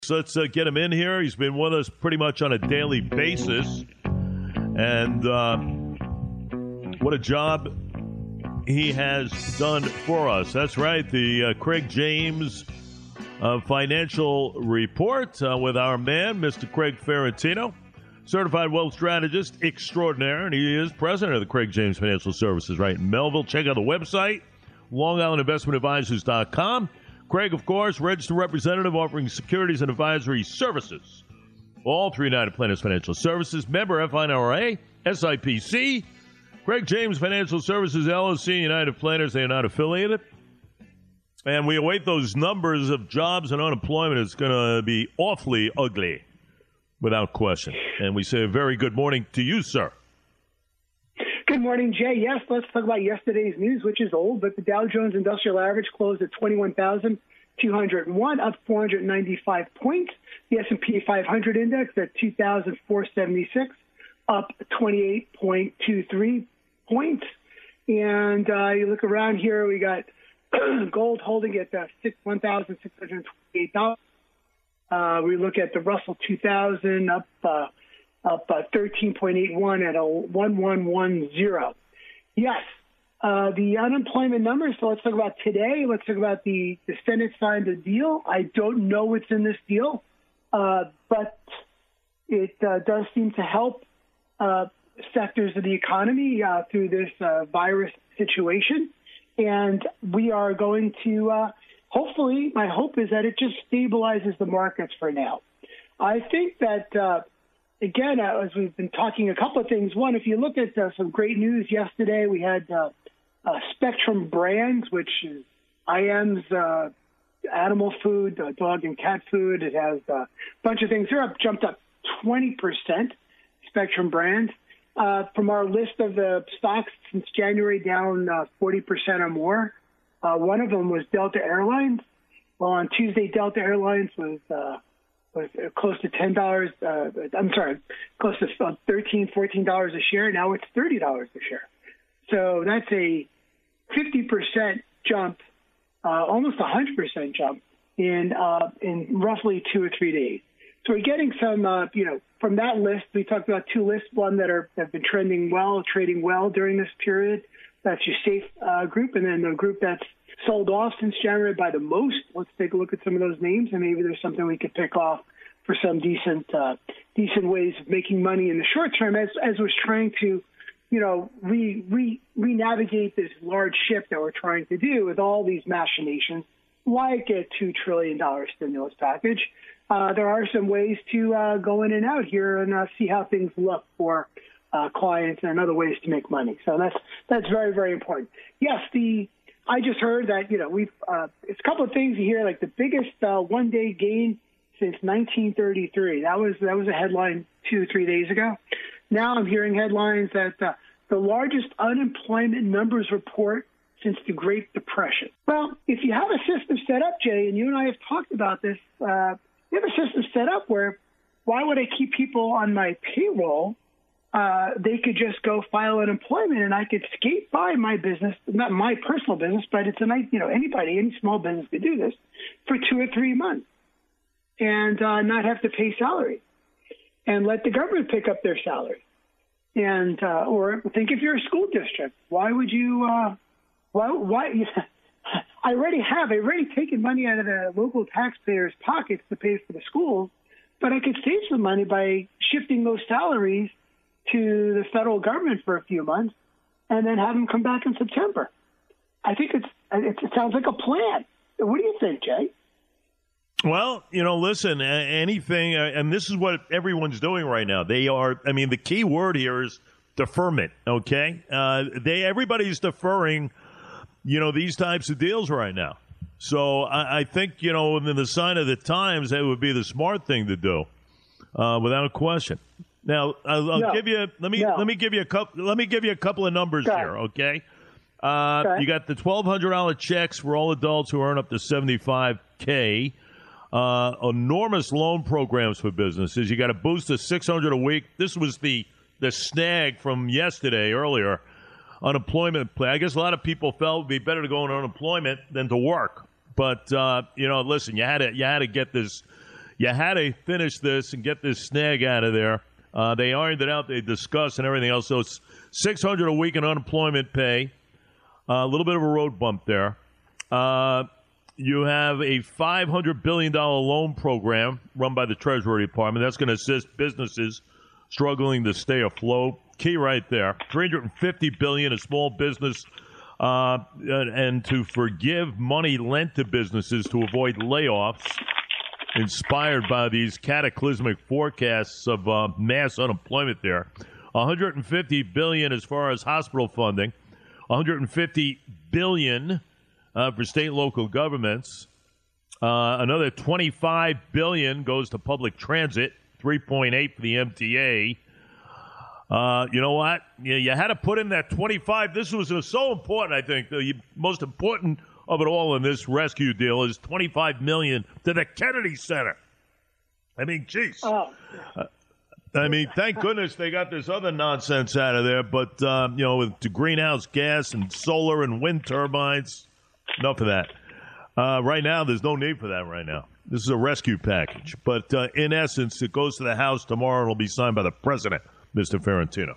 Let's get him in here. He's been with us pretty much on a daily basis. And what a job he has done for us. That's right, the Craig James Financial Report with our man, Mr. Craig Ferrantino, certified wealth strategist extraordinaire, and he is president of the Craig James Financial Services right in Melville. Check out the website, LongIslandInvestmentAdvisors.com. Craig, of course, registered representative offering securities and advisory services. All through United Planners Financial Services, member FINRA, SIPC. Craig James Financial Services, LLC, United Planners, they are not affiliated. And we await those numbers of jobs and unemployment. It's going to be awfully ugly, without question. And we say a very good morning to you, sir. Good morning, Jay. Yes, let's talk about yesterday's news, which is old, but the Dow Jones Industrial Average closed at 21,201, up 495 points. The S&P 500 index at 2,476, up 28.23 points. And you look around here, we got gold holding at $1,628. We look at the Russell 2000 up 13.81 at a 1110. Yes, the unemployment numbers. So let's talk about today. Let's talk about the Senate signed a deal. I don't know what's in this deal, but it does seem to help sectors of the economy through this virus situation. And we are going to, hopefully, my hope is that it just stabilizes the markets for now. I think that, again, as we've been talking, a couple of things. One, if you look at some great news yesterday, we had Spectrum Brands, which is IM's animal food, dog and cat food. It has a bunch of things. They're jumped up 20%, Spectrum Brands. From our list of the stocks since January, down 40% or more. One of them was Delta Airlines. Well, on Tuesday, Delta Airlines was close to $10. Close to $13, $14 a share. Now it's $30 a share. So that's a 50% jump, almost 100% jump in roughly 2 or 3 days. So we're getting some, from that list. We talked about two lists, one that have been trading well during this period. That's your safe group, and then the group that's sold off since January by the most. Let's take a look at some of those names, and maybe there's something we could pick off for some decent ways of making money in the short term, as we're trying to, re-navigate this large ship that we're trying to do with all these machinations, like a $2 trillion stimulus package. There are some ways to go in and out here and see how things look for clients and other ways to make money. So that's very, very important. Yes, I just heard that we've it's a couple of things you hear, like the biggest one-day gain since 1933. That was a headline 2 or 3 days ago. Now I'm hearing headlines that the largest unemployment numbers report since the Great Depression. Well, if you have a system set up, Jay, and you and I have talked about this. We have a system set up where why would I keep people on my payroll? They could just go file unemployment and I could skate by my business, not my personal business, but it's anybody, any small business could do this for 2 or 3 months and not have to pay salary and let the government pick up their salary. And, or think if you're a school district, why would you, I already taken money out of the local taxpayers' pockets to pay for the schools, but I could save some money by shifting those salaries to the federal government for a few months and then have them come back in September. I think it sounds like a plan. What do you think, Jay? Well, listen, anything, and this is what everyone's doing right now. The key word here is deferment, okay? Everybody's deferring these types of deals right now. So I think, in the sign of the times, that would be the smart thing to do, without a question. Now, Let me give you a couple of numbers here, okay? You got the $1,200 checks for all adults who earn up to $75K. Enormous loan programs for businesses. You got a boost of $600 a week. This was the snag from earlier. Unemployment play. I guess a lot of people felt it'd be better to go on unemployment than to work. But listen, you had to get this. You had to finish this and get this snag out of there. They ironed it out. They discussed and everything else. So it's $600 a week in unemployment pay. A little bit of a road bump there. You have a $500 billion loan program run by the Treasury Department. That's going to assist businesses struggling to stay afloat. Key right there. $350 billion a small business and to forgive money lent to businesses to avoid layoffs, inspired by these cataclysmic forecasts of mass unemployment there. $150 billion as far as hospital funding. $150 billion for state and local governments. Another $25 billion goes to public transit. 3.8 for the MTA. You know what? You had to put in that 25. This was so important, I think. The most important of it all in this rescue deal is $25 million to the Kennedy Center. I mean, geez. I mean, thank goodness they got this other nonsense out of there. But, with the greenhouse gas and solar and wind turbines, enough of that. Right now, there's no need for that right now. This is a rescue package. But in essence, it goes to the House tomorrow and will be signed by the president, Mr. Ferrantino.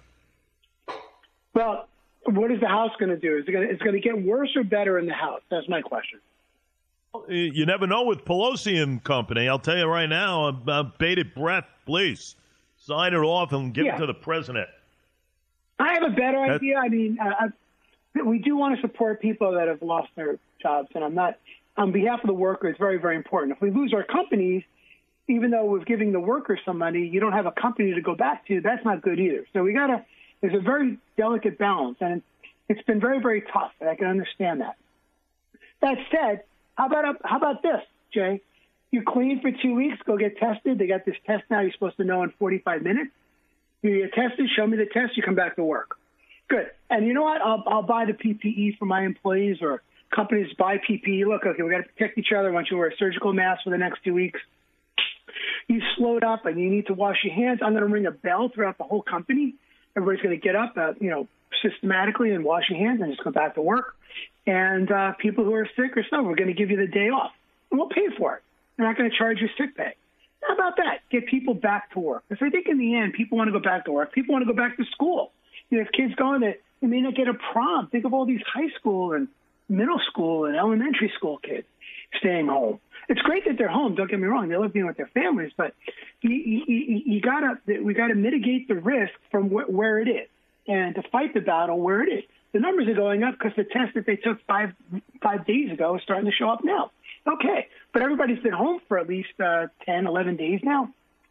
Well, what is the House going to do? Is it going to get worse or better in the House? That's my question. You never know with Pelosi and company. I'll tell you right now, bated breath, please. Sign it off and give it to the president. I have a better idea. I mean, we do want to support people that have lost their jobs, and I'm not – on behalf of the workers, it's very, very important. If we lose our companies, even though we're giving the workers some money, you don't have a company to go back to. That's not good either. So there's a very delicate balance, and it's been very, very tough, and I can understand that. That said, how about this, Jay? You're clean for 2 weeks, go get tested. They got this test now you're supposed to know in 45 minutes. You get tested, show me the test, you come back to work. Good. And you know what? I'll buy the PPE for my employees, or companies buy PPE. Look, okay, we got to protect each other. I want you to wear a surgical mask for the next 2 weeks. You slowed up and you need to wash your hands. I'm going to ring a bell throughout the whole company. Everybody's going to get up, systematically and wash your hands and just go back to work. And people who are sick or something, we're going to give you the day off. And we'll pay for it. They're not going to charge you sick pay. How about that? Get people back to work. Because I think in the end, people want to go back to work. People want to go back to school. If kids go in there, they may not get a prom. Think of all these high school and middle school and elementary school kids staying home. It's great that they're home. Don't get me wrong; they love being with their families. But we gotta mitigate the risk from where it is, and to fight the battle where it is. The numbers are going up because the test that they took five days ago is starting to show up now. Okay, but everybody's been home for at least 10, 11 days now.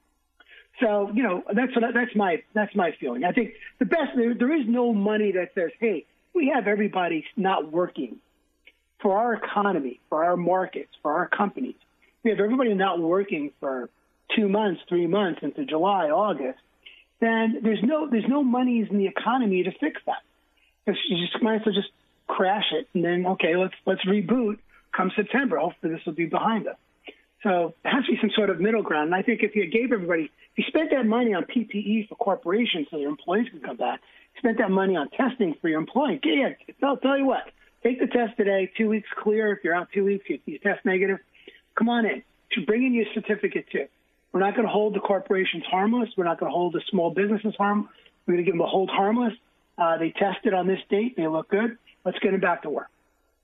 So that's my feeling. I think the best there is no money that says, hey, we have everybody not working for our economy, for our markets, for our companies. We have everybody not working for 2 months, 3 months into July, August. Then there's no monies in the economy to fix that. You just might as well just crash it, and then let's reboot come September. Hopefully this will be behind us. So there has to be some sort of middle ground. And I think if you spent that money on PPE for corporations so their employees can come back, spent that money on testing for your employees, I'll tell you what, take the test today, 2 weeks clear. If you're out 2 weeks, you test negative, come on in. Bring in your certificate too. We're not going to hold the corporations harmless. We're not going to hold the small businesses harmless. We're going to give them a hold harmless. They tested on this date. They look good. Let's get them back to work.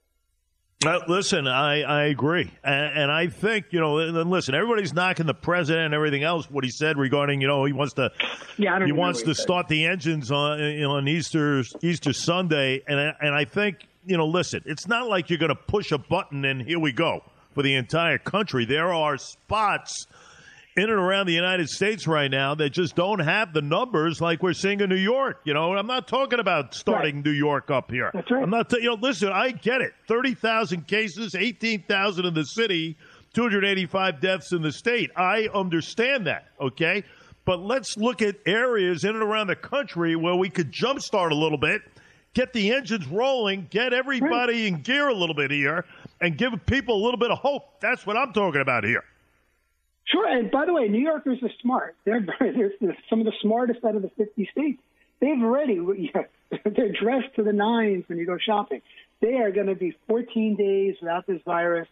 Listen, I agree. And I think, listen, everybody's knocking the president and everything else, what he said regarding, he wants to start the engines on Easter Sunday. And I think, listen, it's not like you're going to push a button and here we go for the entire country. There are spots in and around the United States right now that just don't have the numbers like we're seeing in New York. I'm not talking about starting New York up here. That's right. I'm not. Listen, I get it. 30,000 cases, 18,000 in the city, 285 deaths in the state. I understand that. Okay, but let's look at areas in and around the country where we could jumpstart a little bit, get the engines rolling, get everybody in gear a little bit here, and give people a little bit of hope. That's what I'm talking about here. Sure, and by the way, New Yorkers are smart. They're some of the smartest out of the 50 states. They're dressed to the nines when you go shopping. They are going to be 14 days without this virus.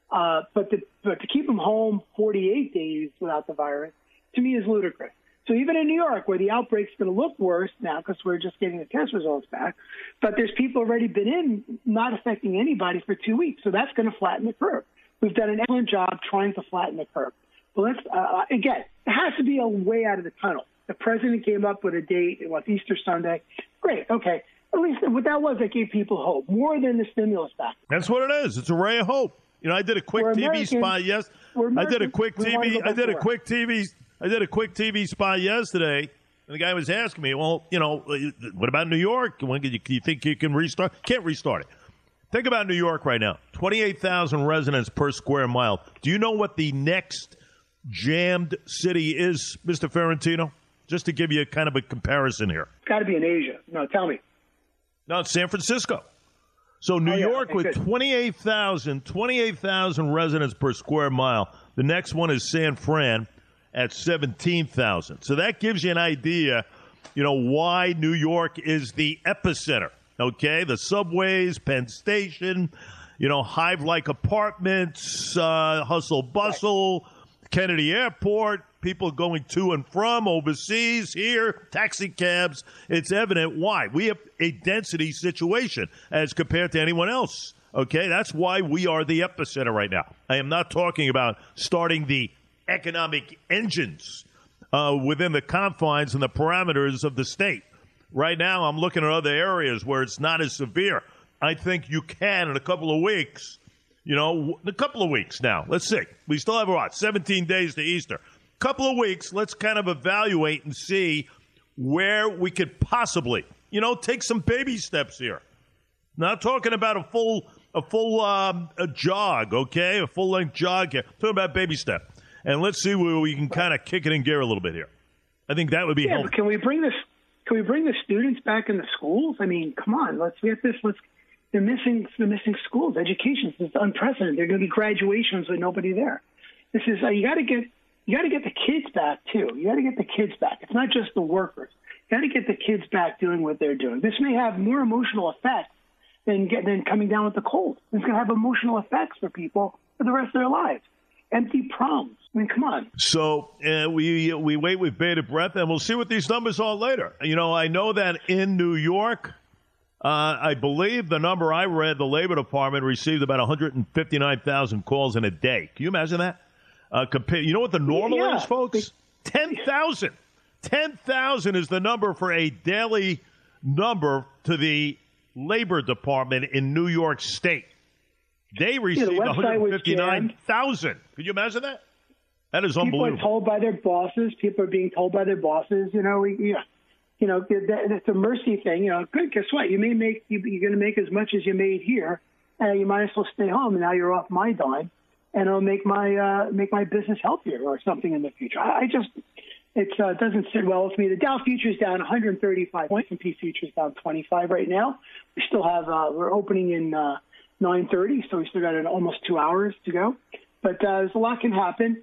But to keep them home 48 days without the virus, to me, is ludicrous. So even in New York, where the outbreak's going to look worse now because we're just getting the test results back, but there's people already been in, not affecting anybody for 2 weeks. So that's going to flatten the curve. We've done an excellent job trying to flatten the curve. But let's, again, it has to be a way out of the tunnel. The president came up with a date. It was Easter Sunday. Great. Okay. At least what that was, that gave people hope more than the stimulus package. That's what it is. It's a ray of hope. You know, I did a quick TV spot. Yes, I did a quick TV. I did a quick TV spot yesterday, and the guy was asking me, "Well, you know, what about New York? When do you think you can restart? Can't restart it. Think about New York right now. 28,000 residents per square mile. Do you know what the next jammed city is, Mr. Ferrantino? Just to give you a kind of a comparison here. It's got to be in Asia. No, tell me. No, it's San Francisco. So New York with 28,000 residents per square mile. The next one is San Fran at 17,000. So that gives you an idea, you know, why New York is the epicenter. Okay, the subways, Penn Station, you know, hive-like apartments, hustle bustle, Kennedy Airport, people going to and from overseas, here, taxi cabs. It's evident why. We have a density situation as compared to anyone else. Okay, that's why we are the epicenter right now. I am not talking about starting the economic engines within the confines and the parameters of the state. Right now, I'm looking at other areas where it's not as severe. I think you can in a couple of weeks. You know, a couple of weeks now. Let's see. We still have, 17 days to Easter. Couple of weeks, let's kind of evaluate and see where we could possibly, you know, take some baby steps here. Not talking about a full jog, okay? A full-length jog here. Talking about baby step. And let's see where we can kind of kick it in gear a little bit here. I think that would be helpful. But can we bring the students back in the schools? I mean, come on, let's get this. They're missing schools. Education is unprecedented. There are going to be graduations with nobody there. This is you got to get the kids back too. You got to get the kids back. It's not just the workers. You got to get the kids back doing what they're doing. This may have more emotional effects than coming down with the cold. It's going to have emotional effects for people for the rest of their lives. Empty proms. I mean, come on. So we wait with bated breath, and we'll see what these numbers are later. You know, I know that in New York, I believe the number I read, the Labor Department received about 159,000 calls in a day. Can you imagine that? You know what the normal is, folks? 10,000. 10,000 is the number for a daily number to the Labor Department in New York State. They received 159,000. Could you imagine that? That is unbelievable. People are told by their bosses. People are being told by their bosses. You know, it's a mercy thing. You know, good. Guess what? You're going to make as much as you made here, and you might as well stay home. And now you're off my dime, and it'll make my business healthier or something in the future. It doesn't sit well with me. The Dow futures down 135 points, and S&P futures down 25 right now. We still have we're opening in 9:30, so we still got almost 2 hours to go. But there's a lot can happen.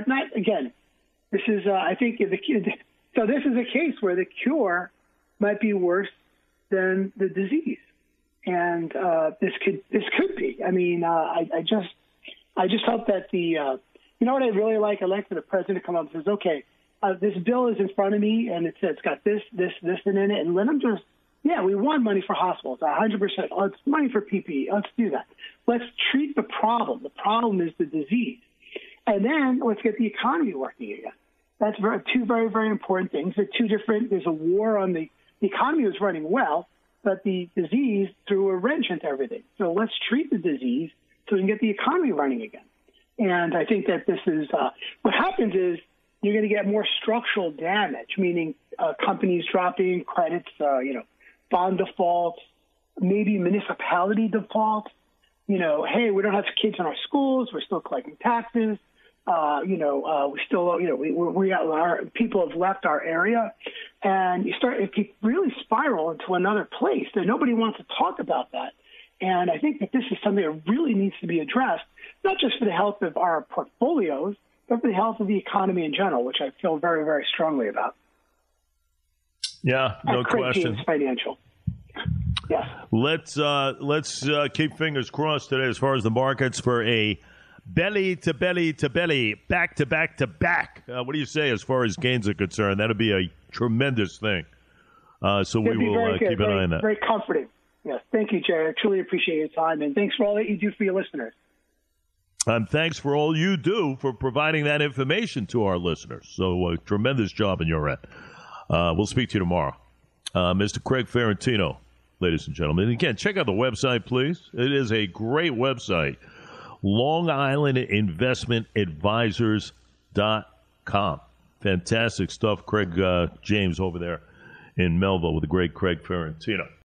This is I think so. This is a case where the cure might be worse than the disease, and this could be. I mean, I just hope that you know what I really like? I'd like for the president to come up and says, okay, this bill is in front of me, and it's got this, and in it, and let them just. Yeah, we want money for hospitals, 100%. Let's money for PPE. Let's do that. Let's treat the problem. The problem is the disease. And then let's get the economy working again. That's two very, very important things. They're two different. There's a war on the economy was running well, but the disease threw a wrench into everything. So let's treat the disease so we can get the economy running again. And I think that this is what happens is you're going to get more structural damage, meaning companies dropping credits, bond defaults, maybe municipality defaults. You know, hey, we don't have kids in our schools. We're still collecting taxes. We still, our people have left our area, and if you really spiral into another place, then nobody wants to talk about that. And I think that this is something that really needs to be addressed, not just for the health of our portfolios, but for the health of the economy in general, which I feel very, very strongly about. Yeah, no question. Financial. Yes. Let's keep fingers crossed today as far as the markets for a belly to belly to belly, back to back to back. What do you say as far as gains are concerned? That'll be a tremendous thing. So we will keep an eye on that. Very comforting. Yes. Thank you, Jerry. I truly appreciate your time, and thanks for all that you do for your listeners. Thanks for all you do for providing that information to our listeners. So tremendous job on your end. We'll speak to you tomorrow. Mr. Craig Ferrantino, ladies and gentlemen. And again, check out the website, please. It is a great website. Long Island Investment Advisors.com. Fantastic stuff. Craig James over there in Melville with the great Craig Ferrantino.